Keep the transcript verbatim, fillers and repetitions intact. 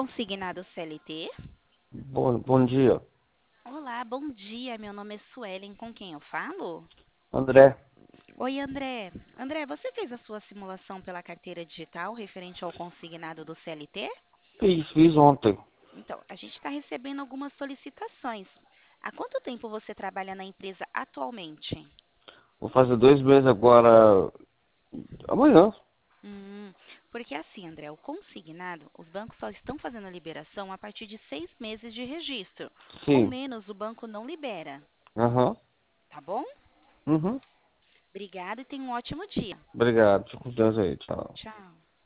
Consignado C L T? Bom, bom dia, Olá, bom dia. Meu nome é Suelen. Com quem eu falo? André. Oi, André. André, você fez a sua simulação pela carteira digital referente ao consignado do C L T? Fiz, fiz ontem. Então, a gente está recebendo algumas solicitações. Há quanto tempo você trabalha na empresa atualmente? Vou fazer dois meses agora, amanhã. Hum, porque assim, André, o consignado, os bancos só estão fazendo a liberação a partir de seis meses de registro. Com Sim. menos, o banco não libera, Aham. tá bom? Uhum. Obrigada e tenha um ótimo dia. Obrigado. Fica com Deus aí. Tchau. Tchau.